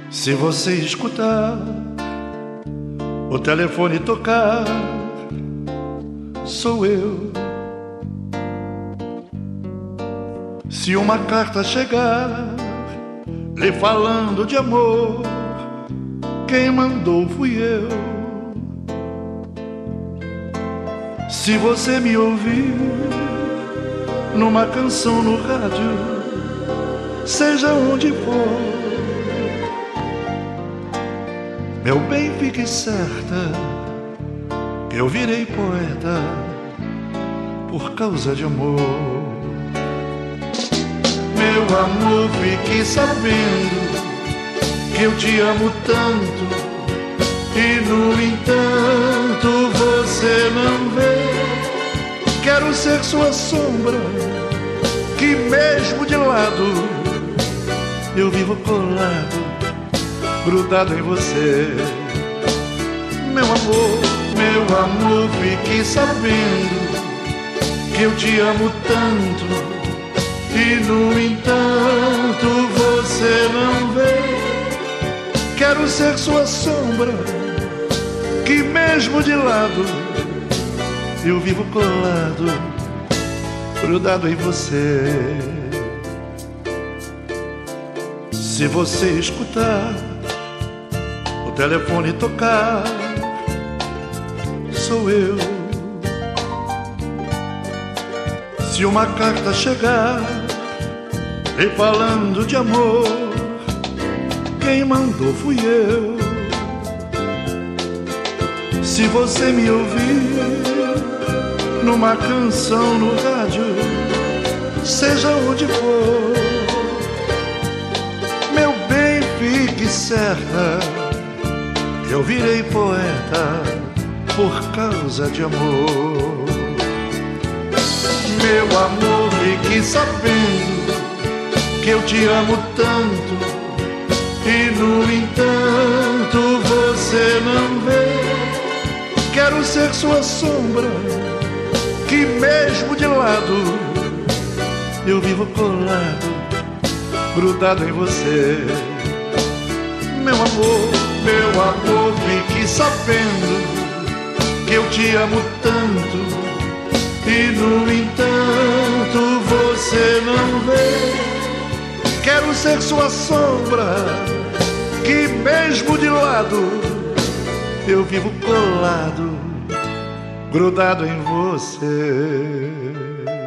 Se você escutar o telefone tocar, sou eu. Se uma carta chegar lhe falando de amor, quem mandou fui eu. Se você me ouvir numa canção no rádio, seja onde for, meu bem, fique certa que eu virei poeta por causa de amor. Meu amor, fique sabendo que eu te amo tanto, e no entanto você não vê. Quero ser sua sombra, que mesmo de lado eu vivo colado, grudado em você. Meu amor, fique sabendo que eu te amo tanto, e no entanto você não vê. Quero ser sua sombra, que mesmo de lado eu vivo colado, grudado em você. Se você escutar o telefone tocar, sou eu. Se uma carta chegar lhe falando de amor, quem mandou fui eu. Se você me ouvir numa canção no rádio, seja onde for, meu bem, fique certa que eu virei poeta por causa de amor. Meu amor, fique sabendo que eu te amo tanto, e no entanto você não vê. Quero ser sua sombra, que mesmo de lado eu vivo colado, grudado em você. Meu amor, fique sabendo que eu te amo tanto, e no entanto você não vê. Quero ser sua sombra, que mesmo de lado eu vivo colado, grudado em você.